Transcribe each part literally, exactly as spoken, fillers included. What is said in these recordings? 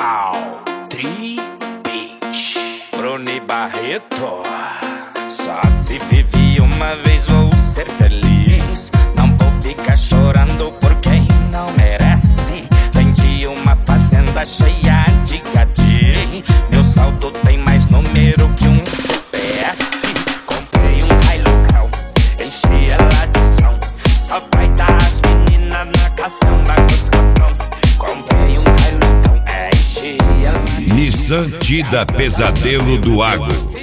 Cal, Tri, Beach, Bruni Barreto. Só se vive uma vez, vou ser feliz. Não vou ficar chorando por quem não merece. Vendi uma fazenda cheia de gadi. Meu saldo tem mais número que um C P F. Comprei um Hilux, enchi ela de som. Só vai dar as meninas na caçamba com os cotão. Comprei um Hilux, enchi ela de som. Nissan Tida Pesadelo do Agro.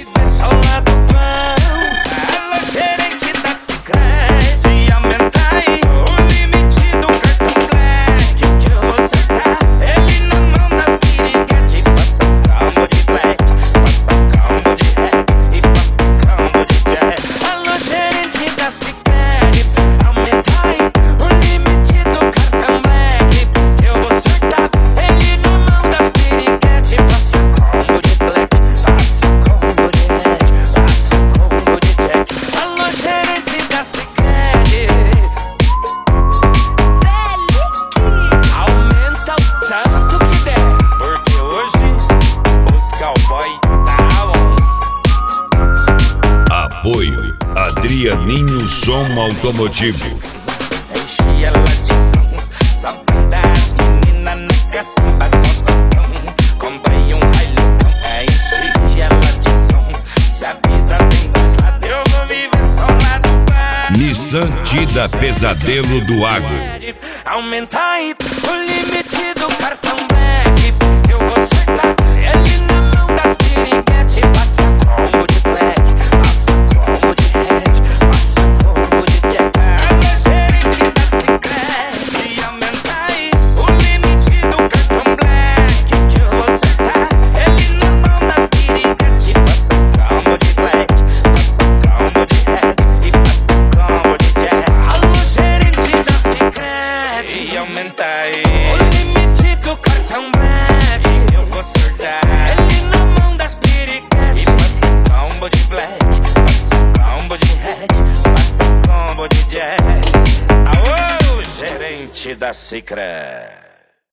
Apoio Adrianinho Som Automotivo. Enchi ela de som, só vai dar as meninas na caçamba com os cotão. Comprei um Hilux, enchi ela de som. Se a vida tem dois lados, eu vou viver só lá do bar. Nissan Tida Pesadelo do Agro. Aumenta aí o limite do cartão black. Eu vou acertar ele na mão das piriguete. Passa combo de black, passa combo de red, passa combo de jack. Alô, gerente da Sicredi, aumenta aí o limite do cartão black. Que eu vou acertar ele na mão das piriguete. Passa combo de black, passa combo de red e passa combo de jack. Alô, gerente da Sicredi, aumenta aí o limite do cartão black. Eu vou acertar ele na mão das piriguete. Passa combo de black, passa combo de red, passa combo de jack. Aô, gerente da Sicredi.